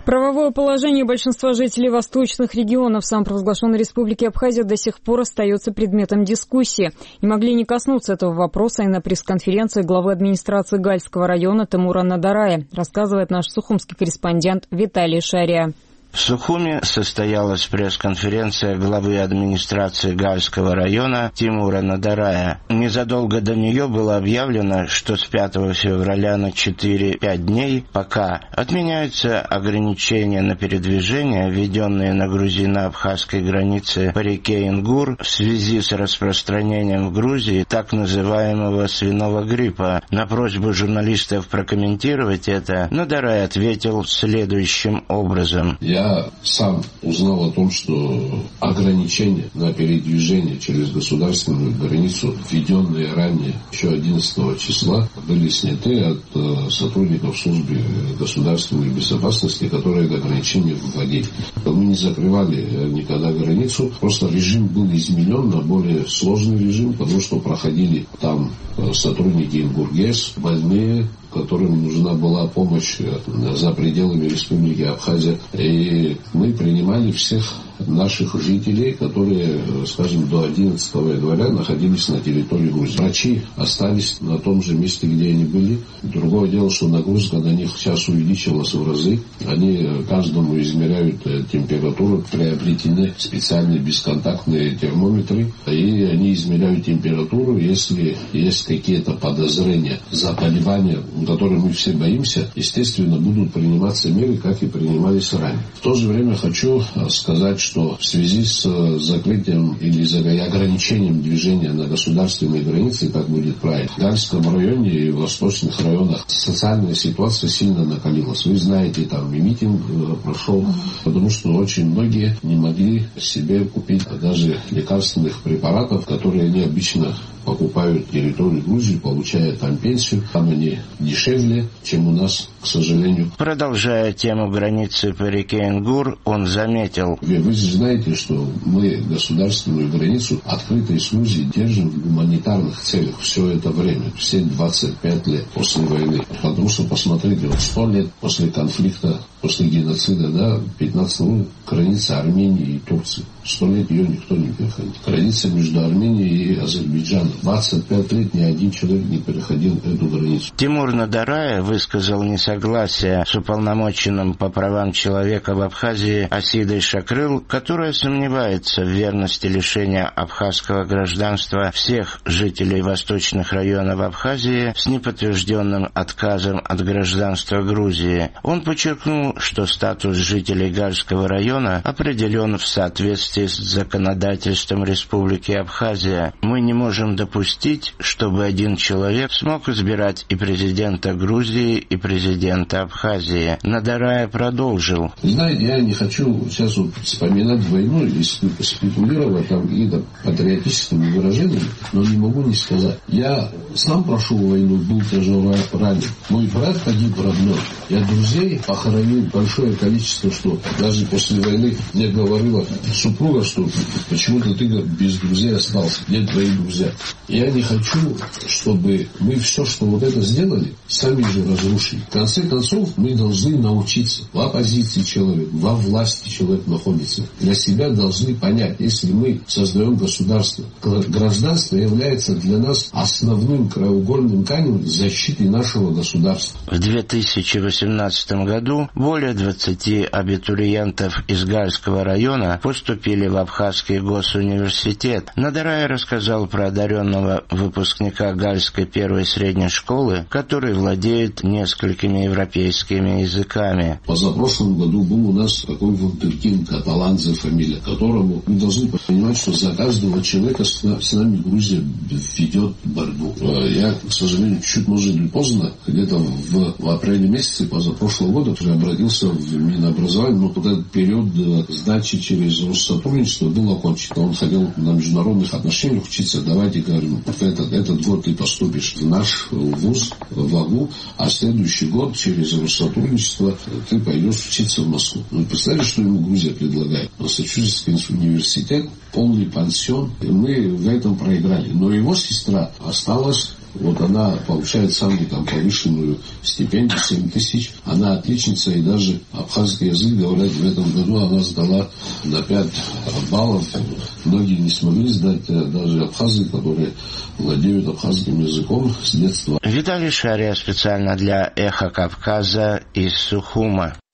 Правовое положение большинства жителей восточных регионов самопровозглашенной Республики Абхазия до сих пор остается предметом дискуссии. Не могли не коснуться этого вопроса и на пресс-конференции главы администрации Гальского района Тимура Надарая, рассказывает наш сухумский корреспондент Виталий Шария. В Сухуме состоялась пресс-конференция главы администрации Гальского района Тимура Надарая. Незадолго до нее было объявлено, что с 5 февраля на 4-5 дней пока отменяются ограничения на передвижение, введенные на грузино-абхазской границе по реке Ингур в связи с распространением в Грузии так называемого свиного гриппа. На просьбу журналистов прокомментировать это Надарай ответил следующим образом. Я сам узнал о том, что ограничения на передвижение через государственную границу, введенные ранее, еще 11 числа, были сняты от сотрудников службы государственной безопасности, которые это ограничение вводили. Мы не закрывали никогда границу, просто режим был изменен на более сложный режим, потому что проходили там сотрудники ИНГУРГЕС, больные, которым нужна была помощь за пределами Республики Абхазия. И мы принимали всех наших жителей, которые, скажем, до 11 января находились на территории Грузии. Врачи остались на том же месте, где они были. Другое дело, что нагрузка на них сейчас увеличилась в разы. Они каждому измеряют температуру, приобретены специальные бесконтактные термометры, и они измеряют температуру. Если есть какие-то подозрения, заболевания, которые мы все боимся, естественно, будут приниматься меры, как и принимались ранее. В то же время хочу сказать, что в связи с закрытием или ограничением движения на государственной границе, как будет правильно, в Гальском районе и в восточных районах социальная ситуация сильно накалилась. Вы знаете, там и митинг прошел, потому что очень многие не могли себе купить даже лекарственных препаратов, которые они обычно покупают территорию Грузии, получая там пенсию. Там они дешевле, чем у нас, к сожалению. Продолжая тему границы по реке Ингур, он заметил. Вы же знаете, что мы государственную границу открытой с Грузией держим в гуманитарных целях все это время. Все 25 лет после войны. Потому что, посмотрите, 100 лет после конфликта, после геноцида, да, 15 граница Армении и Турции. 100 лет ее никто не переходил. Граница между Арменией и Азербайджаном. 25 лет ни один человек не переходил эту границу. Тимур Надарая высказал несогласие с уполномоченным по правам человека в Абхазии Асидой Шакрыл, которая сомневается в верности лишения абхазского гражданства всех жителей восточных районов Абхазии с неподтвержденным отказом от гражданства Грузии. Он подчеркнул, что статус жителей Гальского района определен в соответствии с законодательством Республики Абхазия. Мы не можем допустить, чтобы один человек смог избирать и президента Грузии, и президента Абхазии. Надарая продолжил. Знаете, я не хочу сейчас вспоминать войну или спекулировать там какие-то патриотическими выражениями, но не могу не сказать. Я сам прошел войну, был тяжело ранен. Мой брат погиб родной. Я друзей похоронил большое количество, что даже после войны мне говорила супруга, что почему-то ты без друзей остался. Где твои друзья? Я не хочу, чтобы мы все, что вот это сделали, сами же разрушили. В конце концов, мы должны научиться. В оппозиции человек, во власти человек находится. Для себя должны понять, если мы создаем государство, гражданство является для нас основным краеугольным камнем защиты нашего государства. В 2018 году более 20 абитуриентов из Гальского района поступили в Абхазский госуниверситет. Надарай рассказал про одаренного выпускника Гальской первой средней школы, который владеет несколькими европейскими языками. Позапрошлом году был у нас такой вундеркинд, каталанзе фамилия, которому мы должны понимать, что за каждого человека с нами Грузия ведет борьбу. Я, к сожалению, чуть, может быть, поздно, где-то в апреле месяце позапрошлого года уже обратился в Минобразование, но этот период сдачи через Россотрудничество был окончен. Он хотел на международных отношениях учиться. Давайте, говорим, этот год ты поступишь в наш вуз, в АГУ, а следующий год через Россотрудничество ты пойдешь учиться в Москву. Ну, представляете, что ему Грузия предлагает? Массачусетский университет, полный пансион. И мы в этом проиграли. Но его сестра осталась Вот она получает самую там повышенную стипендию, 7 тысяч. Она отличница, и даже абхазский язык, говорят, в этом году она сдала на 5 баллов. Многие не смогли сдать, даже абхазы, которые владеют абхазским языком с детства. Виталий Шария специально для «Эхо Кавказа» из Сухума.